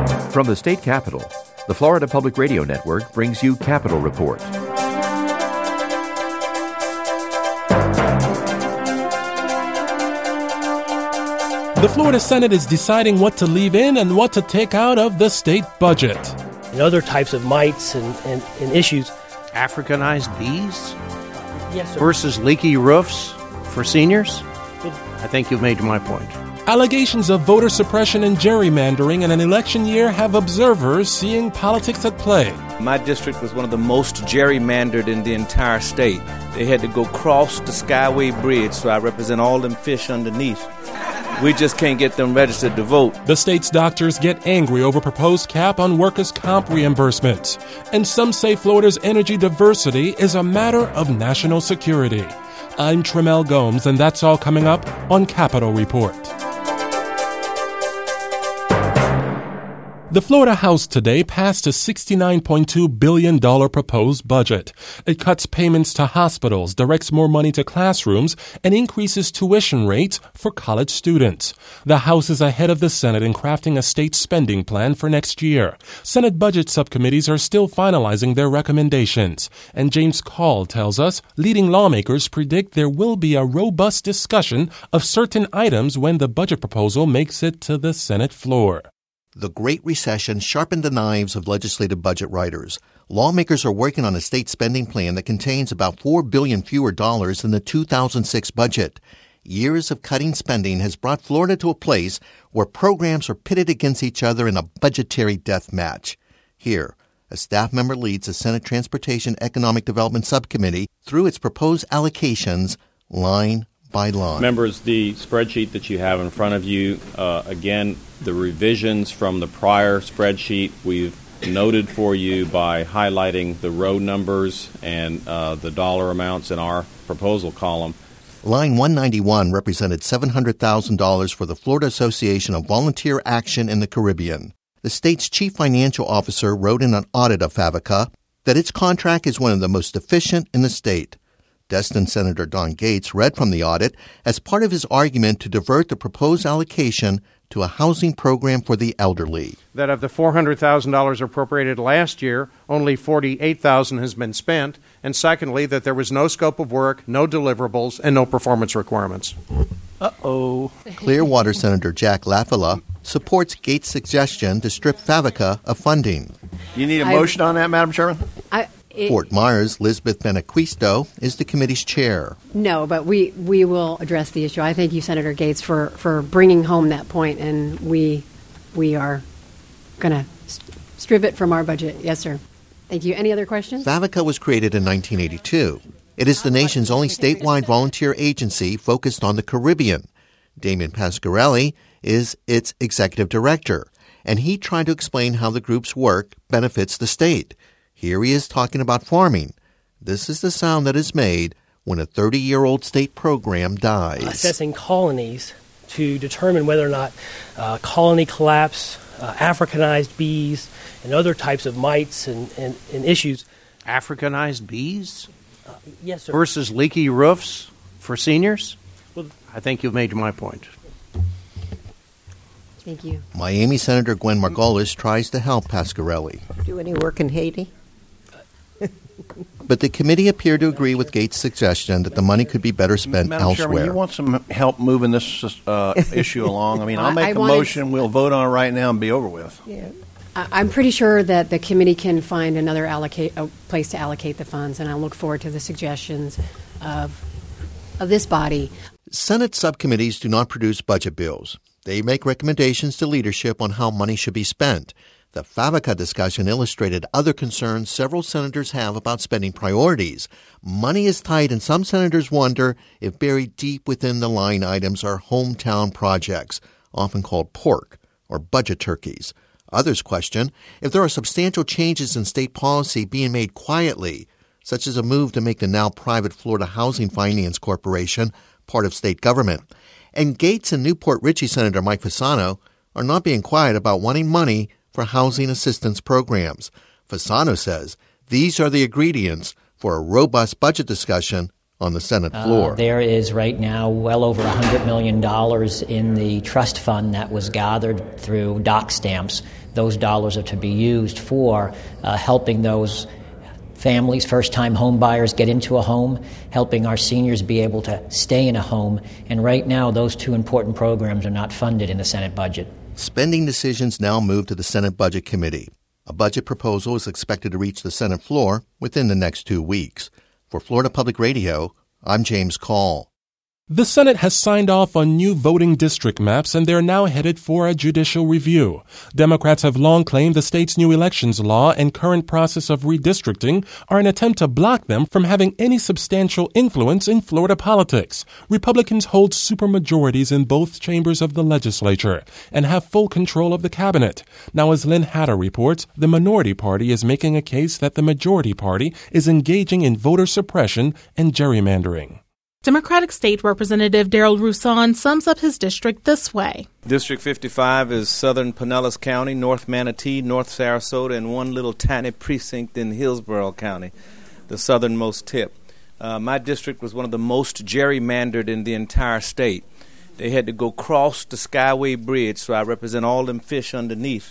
From the state capitol, the Florida Public Radio Network brings you Capitol Report. The Florida Senate is deciding what to leave in and what to take out of the state budget. And other types of mites and issues. Africanized bees? Yes, sir. Versus leaky roofs for seniors? I think you've made my point. Allegations of voter suppression and gerrymandering in an election year have observers seeing politics at play. My district was one of the most gerrymandered in the entire state. They had to go cross the Skyway Bridge, so I represent all them fish underneath. We just can't get them registered to vote. The state's doctors get angry over proposed cap on workers' comp reimbursement. And some say Florida's energy diversity is a matter of national security. I'm Tremel Gomes, and that's all coming up on Capitol Report. The Florida House today passed a $69.2 billion proposed budget. It cuts payments to hospitals, directs more money to classrooms, and increases tuition rates for college students. The House is ahead of the Senate in crafting a state spending plan for next year. Senate budget subcommittees are still finalizing their recommendations. And James Call tells us leading lawmakers predict there will be a robust discussion of certain items when the budget proposal makes it to the Senate floor. The Great Recession sharpened the knives of legislative budget writers. Lawmakers are working on a state spending plan that contains about $4 billion fewer dollars than the 2006 budget. Years of cutting spending has brought Florida to a place where programs are pitted against each other in a budgetary death match. Here, a staff member leads the Senate Transportation Economic Development Subcommittee through its proposed allocations line by line. Members, the spreadsheet that you have in front of you, again, the revisions from the prior spreadsheet we've noted for you by highlighting the row numbers and the dollar amounts in our proposal column. Line 191 represented $700,000 for the Florida Association of Volunteer Action in the Caribbean. The state's chief financial officer wrote in an audit of FAVICA that its contract is one of the most efficient in the state. Destin Senator Don Gates read from the audit as part of his argument to divert the proposed allocation to a housing program for the elderly. That of the $400,000 appropriated last year, only $48,000 has been spent, and secondly, that there was no scope of work, no deliverables, and no performance requirements. Uh-oh. Clearwater Senator Jack Lafala supports Gates' suggestion to strip FAVICA of funding. You need a motion on that, Madam Chairman? Fort Myers, Lisbeth Benaquisto is the committee's chair. No, but we will address the issue. I thank you, Senator Gates, for bringing home that point, and we are going to strip it from our budget. Yes, sir. Thank you. Any other questions? FAVICA was created in 1982. It is the nation's only statewide volunteer agency focused on the Caribbean. Damien Pasquarelli is its executive director, and he tried to explain how the group's work benefits the state. Here he is talking about farming. This is the sound that is made when a 30-year-old state program dies. Assessing colonies to determine whether or not colony collapse, Africanized bees, and other types of mites and issues. Africanized bees? Yes, sir. Versus leaky roofs for seniors? Well, I think you've made my point. Thank you. Miami Senator Gwen Margolis tries to help Pasquarelli. Do any work in Haiti? But the committee appeared to agree with Gates' suggestion that the money could be better spent Madam elsewhere. Chairman, you want some help moving this issue along? I mean, I'll make a motion, we'll vote on it right now and be over with. Yeah. I'm pretty sure that the committee can find another place to allocate the funds, and I look forward to the suggestions of this body. Senate subcommittees do not produce budget bills. They make recommendations to leadership on how money should be spent. The FAVICA discussion illustrated other concerns several senators have about spending priorities. Money is tight, and some senators wonder if buried deep within the line items are hometown projects, often called pork or budget turkeys. Others question if there are substantial changes in state policy being made quietly, such as a move to make the now private Florida Housing Finance Corporation part of state government. And Gates and Newport Richey Senator Mike Fasano are not being quiet about wanting money for housing assistance programs. Fasano says these are the ingredients for a robust budget discussion on the Senate floor. There is right now well over $100 million in the trust fund that was gathered through doc stamps. Those dollars are to be used for helping those families, first-time home buyers, get into a home, helping our seniors be able to stay in a home. And right now, those two important programs are not funded in the Senate budget. Spending decisions now move to the Senate Budget Committee. A budget proposal is expected to reach the Senate floor within the next 2 weeks. For Florida Public Radio, I'm James Call. The Senate has signed off on new voting district maps, and they're now headed for a judicial review. Democrats have long claimed the state's new elections law and current process of redistricting are an attempt to block them from having any substantial influence in Florida politics. Republicans hold supermajorities in both chambers of the legislature and have full control of the cabinet. Now, as Lynn Hatter reports, the minority party is making a case that the majority party is engaging in voter suppression and gerrymandering. Democratic State Representative Darrell Roussan sums up his district this way. District 55 is southern Pinellas County, North Manatee, North Sarasota, and one little tiny precinct in Hillsborough County, the southernmost tip. My district was one of the most gerrymandered in the entire state. They had to go cross the Skyway Bridge, so I represent all them fish underneath.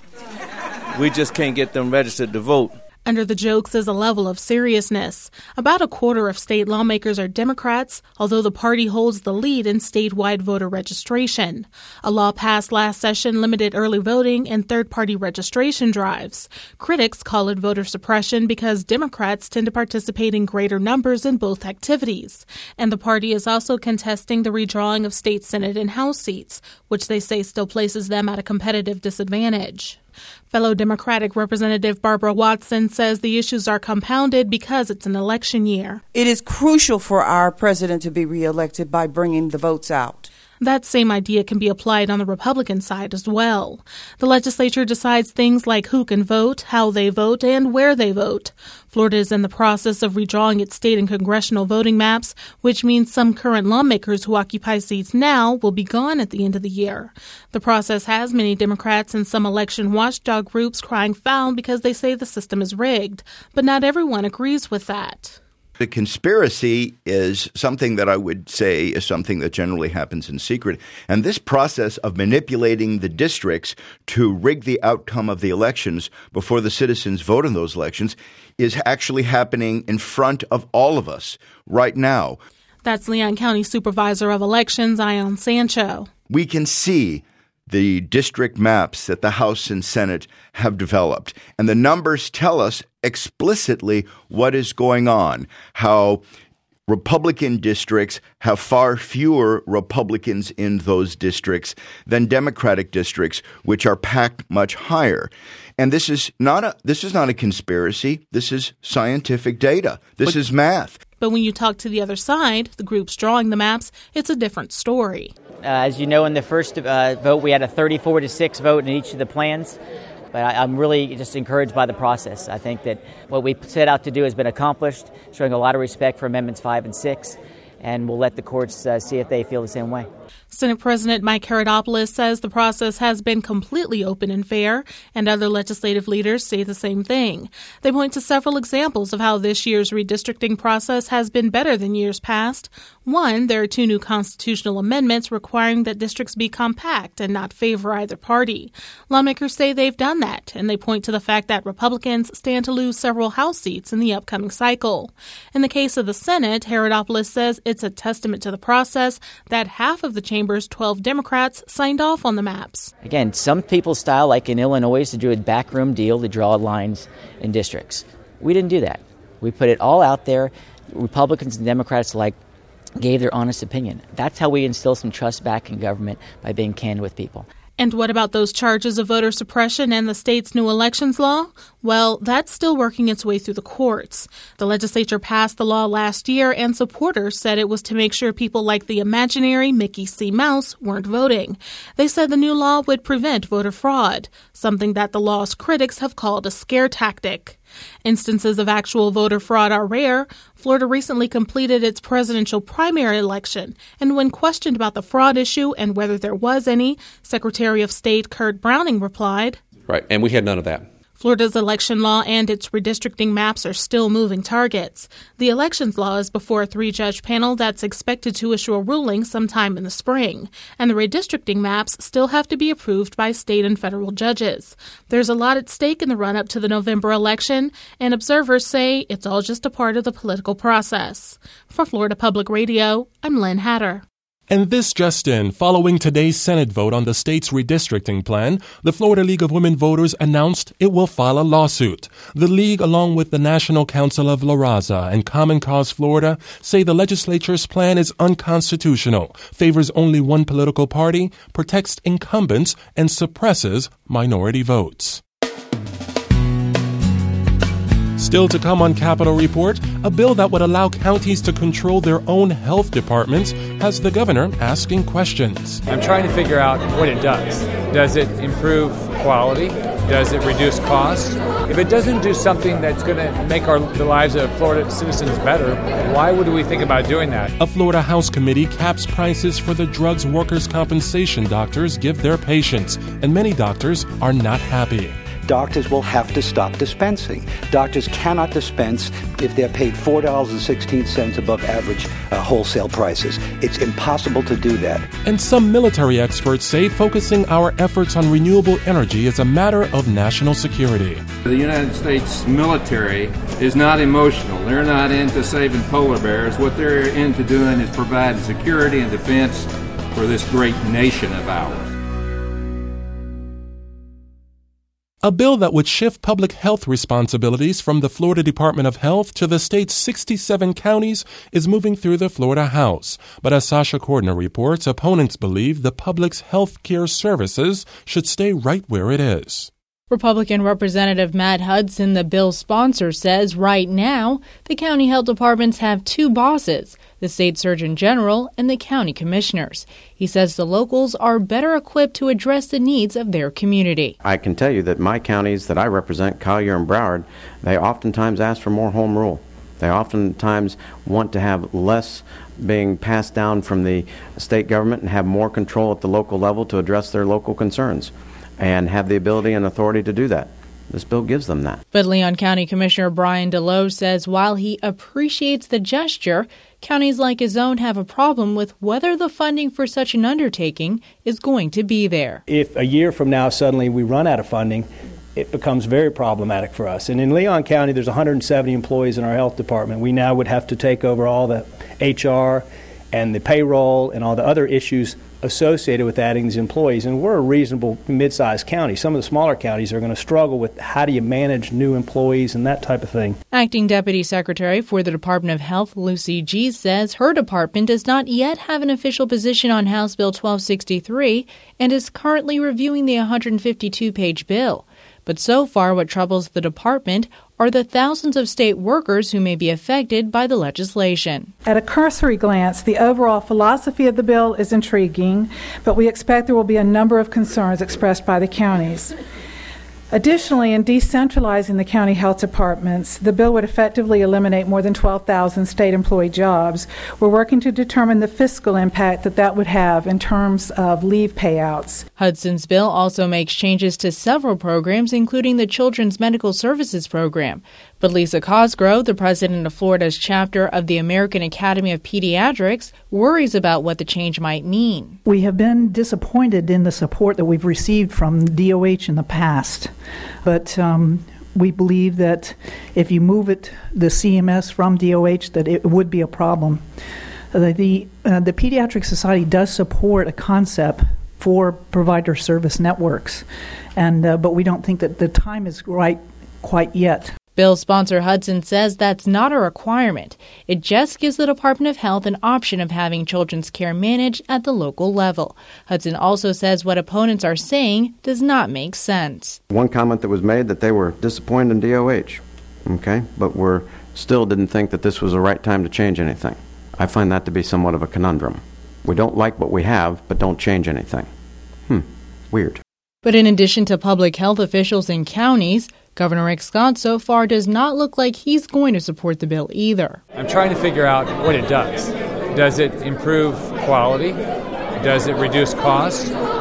We just can't get them registered to vote. Under the jokes is a level of seriousness. About a quarter of state lawmakers are Democrats, although the party holds the lead in statewide voter registration. A law passed last session limited early voting and third-party registration drives. Critics call it voter suppression because Democrats tend to participate in greater numbers in both activities. And the party is also contesting the redrawing of state Senate and House seats, which they say still places them at a competitive disadvantage. Fellow Democratic Representative Barbara Watson says the issues are compounded because it's an election year. It is crucial for our president to be reelected by bringing the votes out. That same idea can be applied on the Republican side as well. The legislature decides things like who can vote, how they vote, and where they vote. Florida is in the process of redrawing its state and congressional voting maps, which means some current lawmakers who occupy seats now will be gone at the end of the year. The process has many Democrats and some election watchdog groups crying foul because they say the system is rigged. But not everyone agrees with that. The conspiracy is something that I would say is something that generally happens in secret. And this process of manipulating the districts to rig the outcome of the elections before the citizens vote in those elections is actually happening in front of all of us right now. That's Leon County Supervisor of Elections, Ion Sancho. We can see the district maps that the House and Senate have developed. And the numbers tell us explicitly what is going on, how Republican districts have far fewer Republicans in those districts than Democratic districts, which are packed much higher. And this is not a conspiracy. This is scientific data. This is math. But when you talk to the other side, the groups drawing the maps, it's a different story. As you know, in the first vote, we had a 34-6 vote in each of the plans. But I'm really just encouraged by the process. I think that what we set out to do has been accomplished, showing a lot of respect for Amendments 5 and 6, and we'll let the courts see if they feel the same way. Senate President Mike Herodopoulos says the process has been completely open and fair, and other legislative leaders say the same thing. They point to several examples of how this year's redistricting process has been better than years past. One, there are 2 new constitutional amendments requiring that districts be compact and not favor either party. Lawmakers say they've done that, and they point to the fact that Republicans stand to lose several House seats in the upcoming cycle. In the case of the Senate, Herodopoulos says it's a testament to the process that half of the chamber's 12 Democrats signed off on the maps. Again, some people's style, like in Illinois, to do a backroom deal to draw lines in districts. We didn't do that. We put it all out there. Republicans and Democrats alike gave their honest opinion. That's how we instill some trust back in government, by being candid with people. And what about those charges of voter suppression and the state's new elections law? Well, that's still working its way through the courts. The legislature passed the law last year, and supporters said it was to make sure people like the imaginary Mickey C. Mouse weren't voting. They said the new law would prevent voter fraud, something that the law's critics have called a scare tactic. Instances of actual voter fraud are rare. Florida recently completed its presidential primary election, and when questioned about the fraud issue and whether there was any, Secretary of State Kurt Browning replied, "Right, and we had none of that." Florida's election law and its redistricting maps are still moving targets. The elections law is before a 3-judge panel that's expected to issue a ruling sometime in the spring, and the redistricting maps still have to be approved by state and federal judges. There's a lot at stake in the run-up to the November election, and observers say it's all just a part of the political process. For Florida Public Radio, I'm Lynn Hatter. And this just in, following today's Senate vote on the state's redistricting plan, the Florida League of Women Voters announced it will file a lawsuit. The League, along with the National Council of La Raza and Common Cause Florida, say the legislature's plan is unconstitutional, favors only one political party, protects incumbents, and suppresses minority votes. Still to come on Capitol Report, a bill that would allow counties to control their own health departments has the governor asking questions. I'm trying to figure out what it does. Does it improve quality? Does it reduce cost? If it doesn't do something that's going to make the lives of Florida citizens better, why would we think about doing that? A Florida House committee caps prices for the drugs workers' compensation doctors give their patients, and many doctors are not happy. Doctors will have to stop dispensing. Doctors cannot dispense if they're paid $4.16 above average wholesale prices. It's impossible to do that. And some military experts say focusing our efforts on renewable energy is a matter of national security. The United States military is not emotional. They're not into saving polar bears. What they're into doing is providing security and defense for this great nation of ours. A bill that would shift public health responsibilities from the Florida Department of Health to the state's 67 counties is moving through the Florida House. But as Sasha Cordner reports, opponents believe the public's health care services should stay right where it is. Republican Representative Matt Hudson, the bill's sponsor, says right now the county health departments have two bosses, the state surgeon general and the county commissioners. He says the locals are better equipped to address the needs of their community. I can tell you that my counties that I represent, Collier and Broward, they oftentimes ask for more home rule. They oftentimes want to have less being passed down from the state government and have more control at the local level to address their local concerns, and have the ability and authority to do that. This bill gives them that. But Leon County Commissioner Brian Deloe says while he appreciates the gesture, counties like his own have a problem with whether the funding for such an undertaking is going to be there. If a year from now suddenly we run out of funding, it becomes very problematic for us. And in Leon County, there's 170 employees in our health department. We now would have to take over all the HR and the payroll and all the other issues associated with adding these employees. And we're a reasonable mid-sized county. Some of the smaller counties are going to struggle with how do you manage new employees and that type of thing. Acting Deputy Secretary for the Department of Health, Lucy G., says her department does not yet have an official position on House Bill 1263 and is currently reviewing the 152-page bill. But so far, what troubles the department are the thousands of state workers who may be affected by the legislation. At a cursory glance, the overall philosophy of the bill is intriguing, but we expect there will be a number of concerns expressed by the counties. Additionally, in decentralizing the county health departments, the bill would effectively eliminate more than 12,000 state employee jobs. We're working to determine the fiscal impact that would have in terms of leave payouts. Hudson's bill also makes changes to several programs, including the Children's Medical Services Program. But Lisa Cosgrove, the president of Florida's chapter of the American Academy of Pediatrics, worries about what the change might mean. We have been disappointed in the support that we've received from DOH in the past. But we believe that if you move the CMS from DOH, that it would be a problem. The Pediatric Society does support a concept for provider service networks, but we don't think that the time is right quite yet. Bill sponsor Hudson says that's not a requirement. It just gives the Department of Health an option of having children's care managed at the local level. Hudson also says what opponents are saying does not make sense. One comment that was made that they were disappointed in DOH, but still didn't think that this was the right time to change anything. I find that to be somewhat of a conundrum. We don't like what we have, but don't change anything. Weird. But in addition to public health officials in counties, Governor Rick Scott so far does not look like he's going to support the bill either. I'm trying to figure out what it does. Does it improve quality? Does it reduce cost?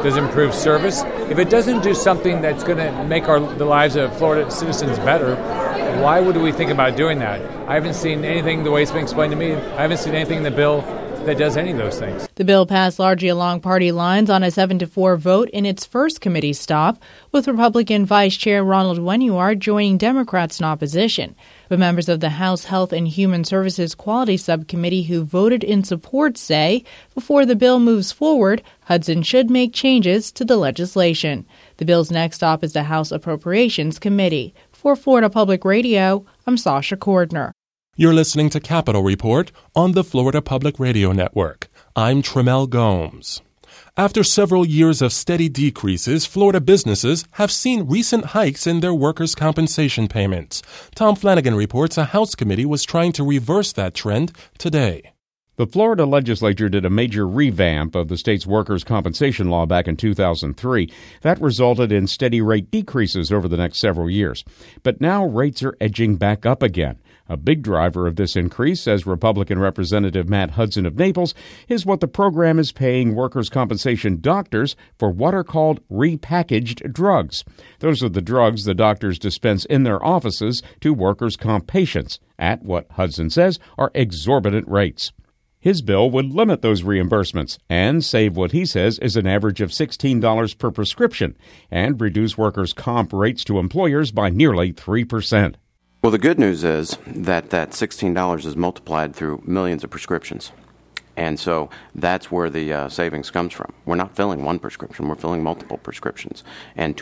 Does it improve service? If it doesn't do something that's going to make the lives of Florida citizens better, why would we think about doing that? I haven't seen anything the way it's been explained to me. I haven't seen anything in the bill that does any of those things. The bill passed largely along party lines on a 7-4 vote in its first committee stop, with Republican Vice Chair Ronald Wenuar joining Democrats in opposition. But members of the House Health and Human Services Quality Subcommittee who voted in support say before the bill moves forward, Hudson should make changes to the legislation. The bill's next stop is the House Appropriations Committee. For Florida Public Radio, I'm Sasha Cordner. You're listening to Capitol Report on the Florida Public Radio Network. I'm Tremel Gomes. After several years of steady decreases, Florida businesses have seen recent hikes in their workers' compensation payments. Tom Flanagan reports a House committee was trying to reverse that trend today. The Florida legislature did a major revamp of the state's workers' compensation law back in 2003. That resulted in steady rate decreases over the next several years. But now rates are edging back up again. A big driver of this increase, says Republican Representative Matt Hudson of Naples, is what the program is paying workers' compensation doctors for what are called repackaged drugs. Those are the drugs the doctors dispense in their offices to workers' comp patients at what Hudson says are exorbitant rates. His bill would limit those reimbursements and save what he says is an average of $16 per prescription and reduce workers' comp rates to employers by nearly 3%. Well, the good news is that $16 is multiplied through millions of prescriptions. And so that's where the savings comes from. We're not filling one prescription, we're filling multiple prescriptions. And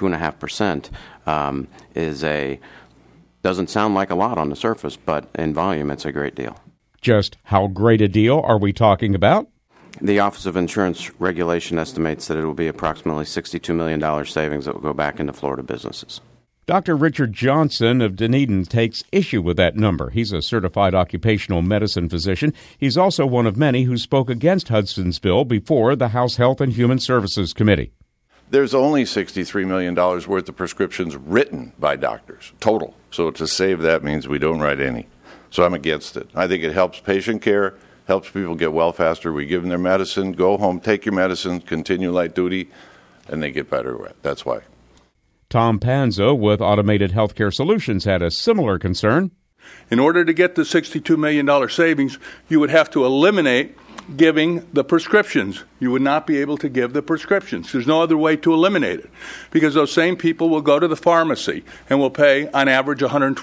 2.5% doesn't sound like a lot on the surface, but in volume it's a great deal. Just how great a deal are we talking about? The Office of Insurance Regulation estimates that it will be approximately $62 million savings that will go back into Florida businesses. Dr. Richard Johnson of Dunedin takes issue with that number. He's a certified occupational medicine physician. He's also one of many who spoke against Hudson's bill before the House Health and Human Services Committee. There's only $63 million worth of prescriptions written by doctors, total. So to save that means we don't write any. So I'm against it. I think it helps patient care, helps people get well faster. We give them their medicine, go home, take your medicine, continue light duty, and they get better. That's why. Tom Panzo with Automated Healthcare Solutions had a similar concern. In order to get the $62 million savings, you would have to eliminate giving the prescriptions. You would not be able to give the prescriptions. There's no other way to eliminate it because those same people will go to the pharmacy and will pay on average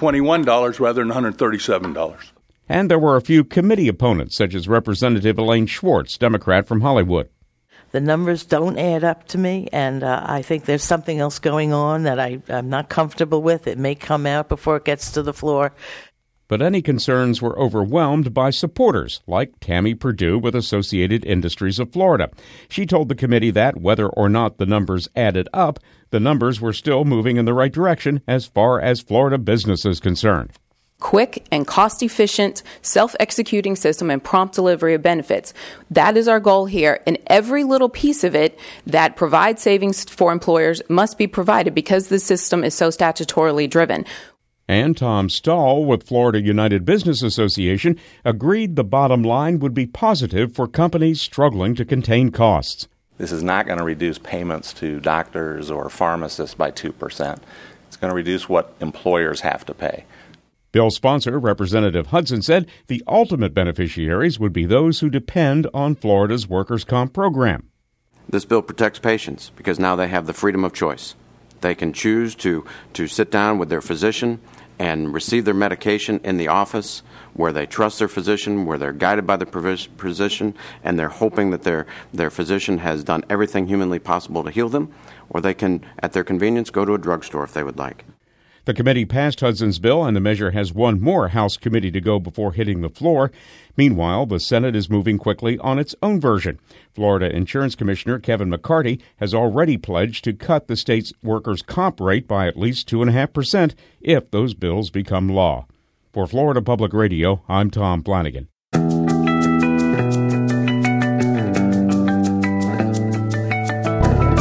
$121 rather than $137. And there were a few committee opponents, such as Representative Elaine Schwartz, Democrat from Hollywood. The numbers don't add up to me, and I think there's something else going on that I'm not comfortable with. It may come out before it gets to the floor. But any concerns were overwhelmed by supporters, like Tammy Perdue with Associated Industries of Florida. She told the committee that whether or not the numbers added up, the numbers were still moving in the right direction as far as Florida business is concerned. Quick and cost-efficient, self-executing system and prompt delivery of benefits. That is our goal here. And every little piece of it that provides savings for employers must be provided because the system is so statutorily driven. And Tom Stahl with Florida United Business Association agreed the bottom line would be positive for companies struggling to contain costs. This is not going to reduce payments to doctors or pharmacists by 2%. It's going to reduce what employers have to pay. Bill sponsor, Representative Hudson, said the ultimate beneficiaries would be those who depend on Florida's workers' comp program. This bill protects patients because now they have the freedom of choice. They can choose to sit down with their physician and receive their medication in the office where they trust their physician, where they're guided by the physician, and they're hoping that their physician has done everything humanly possible to heal them, or they can, at their convenience, go to a drugstore if they would like. The committee passed Hudson's bill, and the measure has one more House committee to go before hitting the floor. Meanwhile, the Senate is moving quickly on its own version. Florida Insurance Commissioner Kevin McCarty has already pledged to cut the state's workers' comp rate by at least 2.5% if those bills become law. For Florida Public Radio, I'm Tom Flanagan.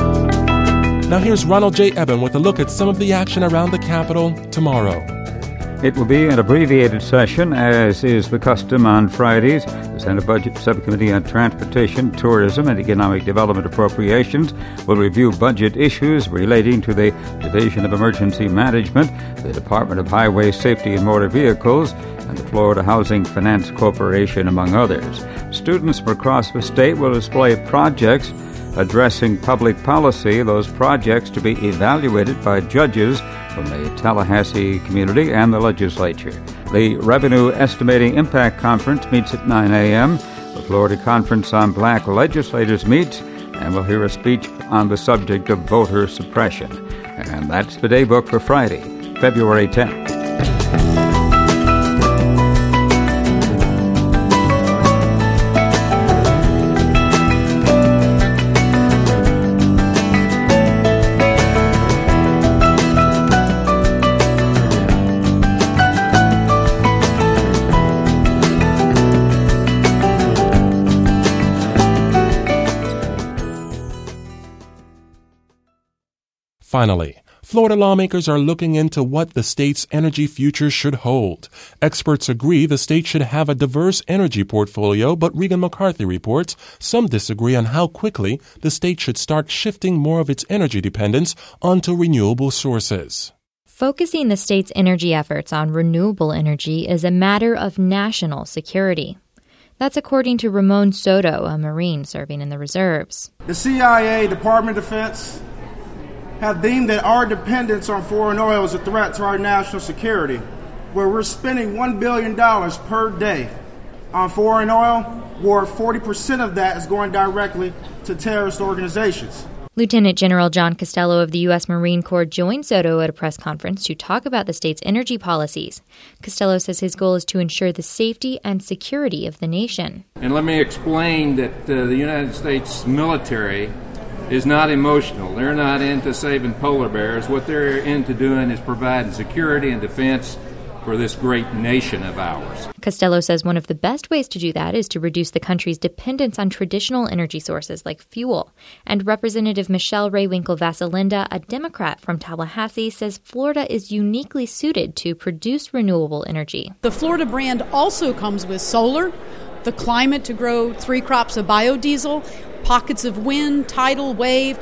Now here's Ronald J. Eben with a look at some of the action around the Capitol tomorrow. It will be an abbreviated session, as is the custom on Fridays. The Senate Budget Subcommittee on Transportation, Tourism, and Economic Development Appropriations will review budget issues relating to the Division of Emergency Management, the Department of Highway Safety and Motor Vehicles, and the Florida Housing Finance Corporation, among others. Students from across the state will display projects addressing public policy, those projects to be evaluated by judges from the Tallahassee community and the legislature. The Revenue Estimating Impact Conference meets at 9 a.m. The Florida Conference on Black Legislators meets, and we'll hear a speech on the subject of voter suppression. And that's the daybook for Friday, February 10th. Finally, Florida lawmakers are looking into what the state's energy future should hold. Experts agree the state should have a diverse energy portfolio, but Regan McCarthy reports some disagree on how quickly the state should start shifting more of its energy dependence onto renewable sources. Focusing the state's energy efforts on renewable energy is a matter of national security. That's according to Ramon Soto, a Marine serving in the reserves. The CIA, Department of Defense, have deemed that our dependence on foreign oil is a threat to our national security, where we're spending $1 billion per day on foreign oil, where 40% of that is going directly to terrorist organizations. Lieutenant General John Costello of the U.S. Marine Corps joined Soto at a press conference to talk about the state's energy policies. Costello says his goal is to ensure the safety and security of the nation. And let me explain that the United States military is not emotional. They're not into saving polar bears. What they're into doing is providing security and defense for this great nation of ours. Costello says one of the best ways to do that is to reduce the country's dependence on traditional energy sources like fuel. And Representative Michelle Raywinkle-Vasalinda, a Democrat from Tallahassee, says Florida is uniquely suited to produce renewable energy. The Florida brand also comes with solar, the climate to grow 3 crops of biodiesel, pockets of wind, tidal, wave,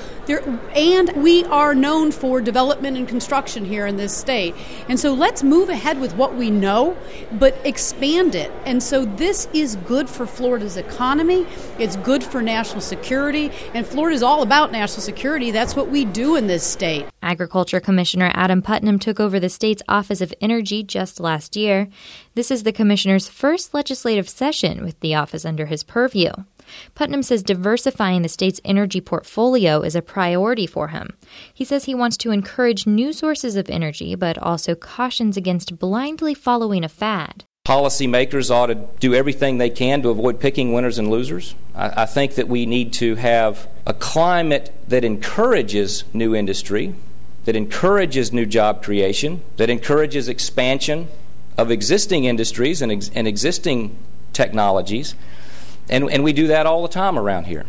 and we are known for development and construction here in this state. And so let's move ahead with what we know, but expand it. And so this is good for Florida's economy. It's good for national security. And Florida is all about national security. That's what we do in this state. Agriculture Commissioner Adam Putnam took over the state's Office of Energy just last year. This is the commissioner's first legislative session with the office under his purview. Putnam says diversifying the state's energy portfolio is a priority for him. He says he wants to encourage new sources of energy, but also cautions against blindly following a fad. Policymakers ought to do everything they can to avoid picking winners and losers. I think that we need to have a climate that encourages new industry, that encourages new job creation, that encourages expansion of existing industries and existing technologies. And we do that all the time around here.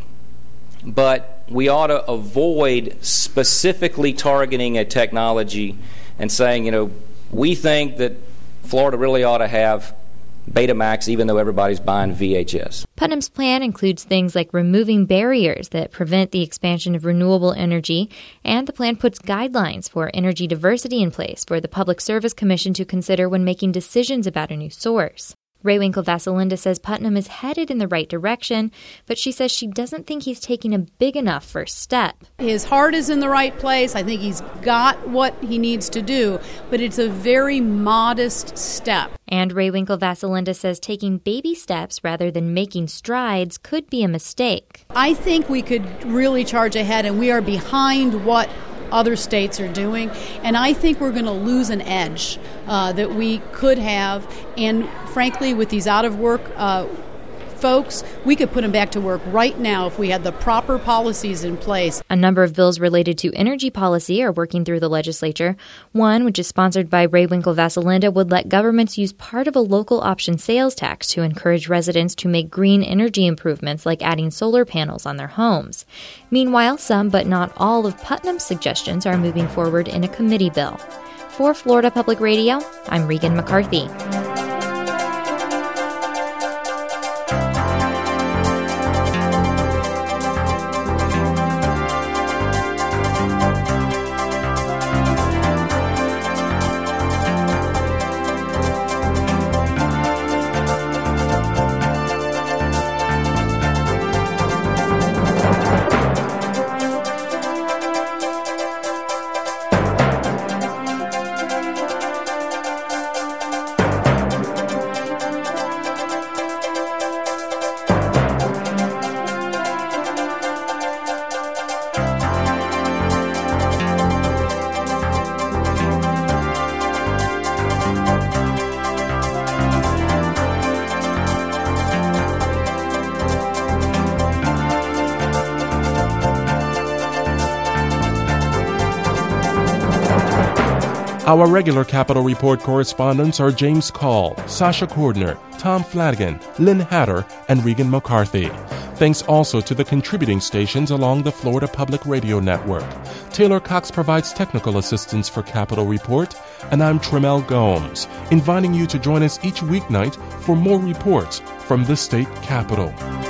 But we ought to avoid specifically targeting a technology and saying, we think that Florida really ought to have Betamax even though everybody's buying VHS. Putnam's plan includes things like removing barriers that prevent the expansion of renewable energy, and the plan puts guidelines for energy diversity in place for the Public Service Commission to consider when making decisions about a new source. Raywinkle-Vasalinda says Putnam is headed in the right direction, but she says she doesn't think he's taking a big enough first step. His heart is in the right place. I think he's got what he needs to do, but it's a very modest step. And Raywinkle-Vasalinda says taking baby steps rather than making strides could be a mistake. I think we could really charge ahead, and we are behind what other states are doing, and I think we're going to lose an edge that we could have, and frankly with these out of work folks, we could put them back to work right now if we had the proper policies in place. A number of bills related to energy policy are working through the legislature. One, which is sponsored by Raywinkle-Vasalinda, would let governments use part of a local option sales tax to encourage residents to make green energy improvements like adding solar panels on their homes. Meanwhile, some but not all of Putnam's suggestions are moving forward in a committee bill. For Florida Public Radio, I'm Regan McCarthy. Our regular Capitol Report correspondents are James Call, Sasha Cordner, Tom Flanagan, Lynn Hatter, and Regan McCarthy. Thanks also to the contributing stations along the Florida Public Radio Network. Taylor Cox provides technical assistance for Capitol Report, and I'm Tremel Gomes, inviting you to join us each weeknight for more reports from the state capitol.